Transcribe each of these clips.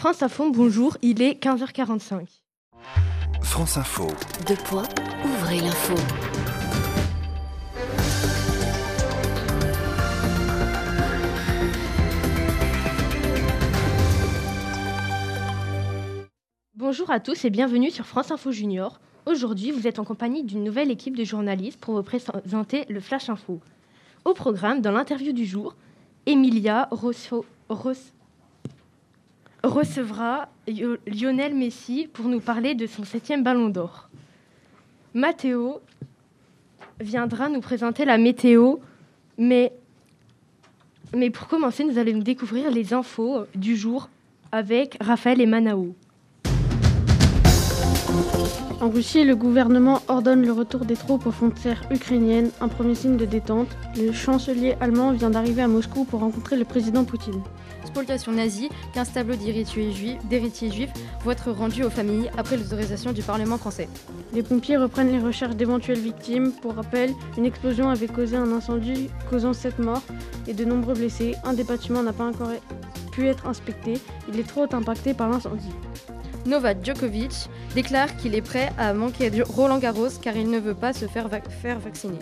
France Info, bonjour, il est 15h45. France Info. Deux points, ouvrez l'info. Bonjour à tous et bienvenue sur France Info Junior. Aujourd'hui, vous êtes en compagnie d'une nouvelle équipe de journalistes pour vous présenter le Flash Info. Au programme, dans l'interview du jour, Emilia recevra Lionel Messi pour nous parler de son 7e ballon d'or. Mathéo viendra nous présenter la météo, mais pour commencer, nous allons découvrir les infos du jour avec Raphaël et Manao. En Russie, le gouvernement ordonne le retour des troupes aux frontières ukrainiennes, un premier signe de détente. Le chancelier allemand vient d'arriver à Moscou pour rencontrer le président Poutine. Spoliation nazie, 15 tableaux d'héritiers juifs vont être rendus aux familles après l'autorisation du Parlement français. Les pompiers reprennent les recherches d'éventuelles victimes. Pour rappel, une explosion avait causé un incendie causant 7 morts et de nombreux blessés. Un des bâtiments n'a pas encore pu être inspecté. Il est trop impacté par l'incendie. Novak Djokovic déclare qu'il est prêt à manquer Roland Garros car il ne veut pas se faire vacciner.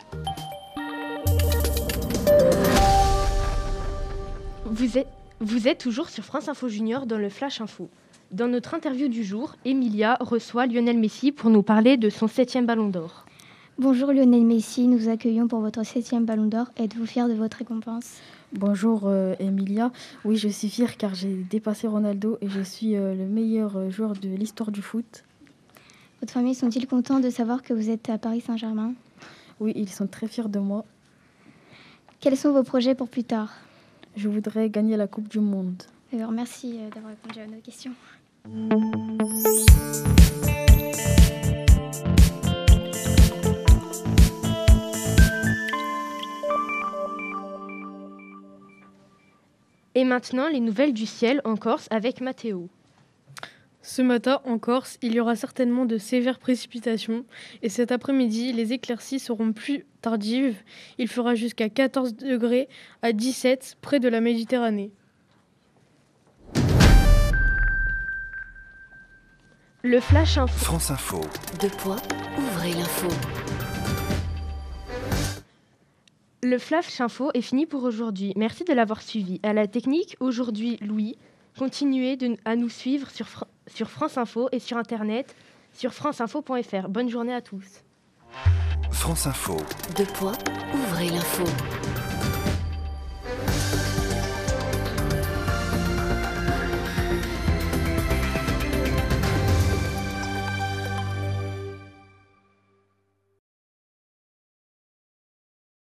Vous êtes toujours sur France Info Junior dans le Flash Info. Dans notre interview du jour, Emilia reçoit Lionel Messi pour nous parler de son 7e ballon d'or. Bonjour Lionel Messi, nous vous accueillons pour votre 7e ballon d'or. Êtes-vous fier de votre récompense ? Bonjour Emilia, oui je suis fière car j'ai dépassé Ronaldo et je suis le meilleur joueur de l'histoire du foot. Votre famille sont-ils contents de savoir que vous êtes à Paris Saint-Germain ? Oui, ils sont très fiers de moi. Quels sont vos projets pour plus tard ? Je voudrais gagner la Coupe du Monde. Alors merci d'avoir répondu à nos questions. Et maintenant, les nouvelles du ciel en Corse avec Mathéo. Ce matin, en Corse, il y aura certainement de sévères précipitations. Et cet après-midi, les éclaircies seront plus tardives. Il fera jusqu'à 14 degrés à 17 près de la Méditerranée. Le Flash Info. France Info. Deux points, ouvrez l'info. Le Flash Info est fini pour aujourd'hui. Merci de l'avoir suivi. À la technique, aujourd'hui, Louis. Continuez à nous suivre sur France Info et sur Internet, sur franceinfo.fr. Bonne journée à tous. France Info. Deux points, ouvrez l'info.